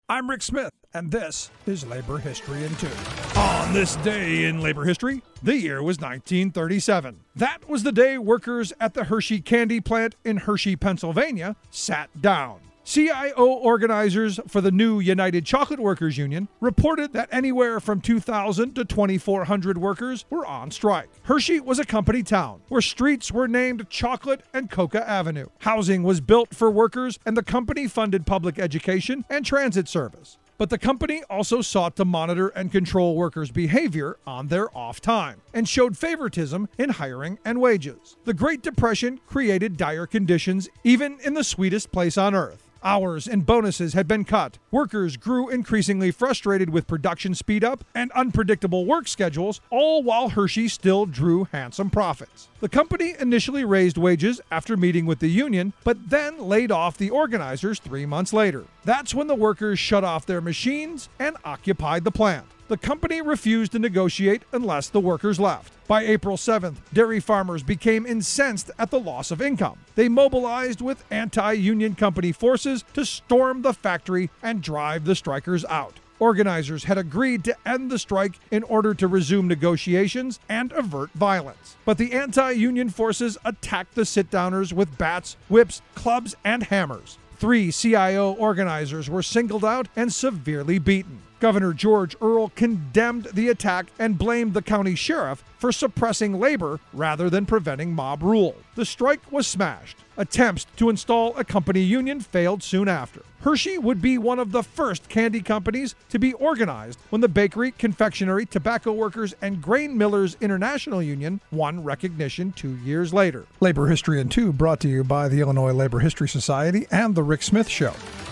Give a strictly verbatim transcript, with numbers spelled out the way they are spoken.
I'm Rick Smith, and this is Labor History in Two. On this day in labor history, the year was nineteen thirty-seven. That was the day workers at the Hershey candy plant in Hershey, Pennsylvania, sat down. C I O organizers for the new United Chocolate Workers Union reported that anywhere from two thousand to twenty-four hundred workers were on strike. Hershey was a company town where streets were named Chocolate and Coca Avenue. Housing was built for workers, and the company funded public education and transit service. But the company also sought to monitor and control workers' behavior on their off time and showed favoritism in hiring and wages. The Great Depression created dire conditions even in the sweetest place on earth. Hours and bonuses had been cut. Workers grew increasingly frustrated with production speed up and unpredictable work schedules, all while Hershey still drew handsome profits. The company initially raised wages after meeting with the union, but then laid off the organizers three months later. That's when the workers shut off their machines and occupied the plant. The company refused to negotiate unless the workers left. By April seventh, dairy farmers became incensed at the loss of income. They mobilized with anti-union company forces to storm the factory and drive the strikers out. Organizers had agreed to end the strike in order to resume negotiations and avert violence. But the anti-union forces attacked the sit-downers with bats, whips, clubs, and hammers. Three C I O organizers were singled out and severely beaten. Governor George Earle condemned the attack and blamed the county sheriff for suppressing labor rather than preventing mob rule. The strike was smashed. Attempts to install a company union failed soon after. Hershey would be one of the first candy companies to be organized when the Bakery, Confectionery, Tobacco Workers, and Grain Millers International Union won recognition two years later. Labor History in Two brought to you by the Illinois Labor History Society and The Rick Smith Show.